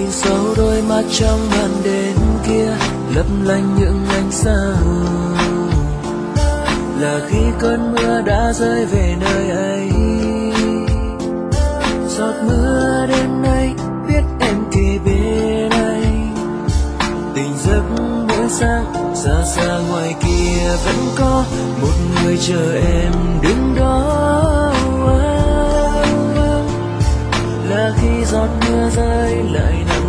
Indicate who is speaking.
Speaker 1: nhìn sâu đôi mắt trong màn đêm kia lấp lánh những ánh sao, là khi cơn mưa đã rơi về nơi ấy. Giọt mưa đêm nay biết em kề bên anh, tình giấc mỗi sáng xa xa ngoài kia vẫn có một người chờ em đứng đó. Là khi giọt mưa rơi lại nằm